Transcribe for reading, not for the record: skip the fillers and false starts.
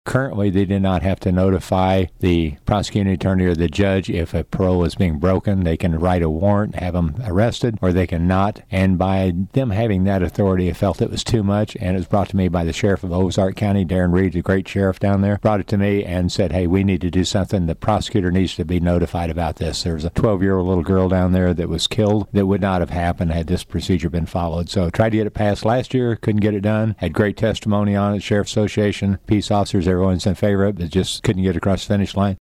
Currently, they did not have to notify the prosecuting attorney or the judge if a parole is being broken. They can write a warrant, have them arrested, or they can not. And by them having that authority, I felt it was too much, and it was brought to me by the sheriff of Ozark County, Darren Reed, the great sheriff down there, brought it to me and said, hey, we need to do something. The prosecutor needs to be notified about this. There was a 12-year-old little girl down there that was killed that would not have happened had this procedure been followed. So tried to get it passed last year, couldn't get it done. Had great testimony on it, Sheriff's Association, peace officers, everyone's in favor of it, but just couldn't get across the finish line.